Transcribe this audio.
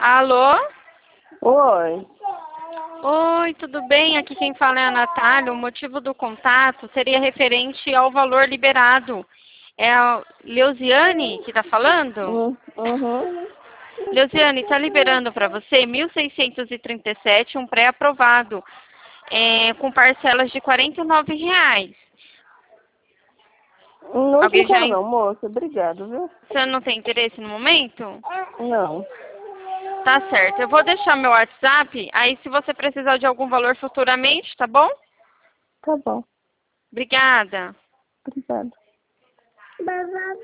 Alô? Oi. Oi, tudo bem? Aqui quem fala é a Natália. O motivo do contato seria referente ao valor liberado. É a Leusiane que está falando? Uhum. Leusiane, está liberando para você 1.637, um pré-aprovado, com parcelas de R$ 49. Não Alguém já... quero não, moça. Obrigado, viu? Você não tem interesse no momento? Não. Tá certo. Eu vou deixar meu WhatsApp, aí se você precisar de algum valor futuramente, tá bom? Tá bom. Obrigada. Obrigada.